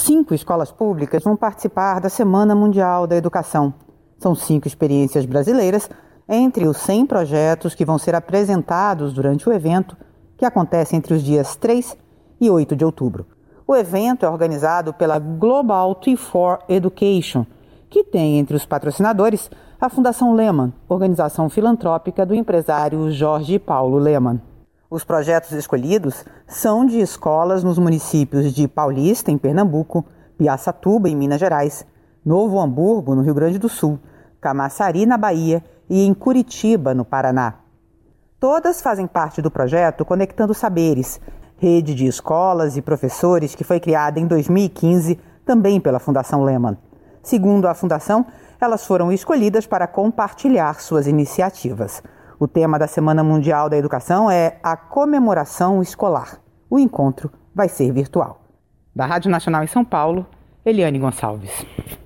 5 escolas públicas vão participar da Semana Mundial da Educação. São 5 experiências brasileiras entre os 100 projetos que vão ser apresentados durante o evento, que acontece entre os dias 3 e 8 de outubro. O evento é organizado pela Global T4 Education, que tem entre os patrocinadores a Fundação Lehman, organização filantrópica do empresário Jorge Paulo Lemann. Os projetos escolhidos são de escolas nos municípios de Paulista, em Pernambuco, Piaçatuba, em Minas Gerais, Novo Hamburgo, no Rio Grande do Sul, Camaçari, na Bahia e em Curitiba, no Paraná. Todas fazem parte do projeto Conectando Saberes, rede de escolas e professores que foi criada em 2015, também pela Fundação Lemann. Segundo a Fundação, elas foram escolhidas para compartilhar suas iniciativas. O tema da Semana Mundial da Educação é a comemoração escolar. O encontro vai ser virtual. Da Rádio Nacional em São Paulo, Eliane Gonçalves.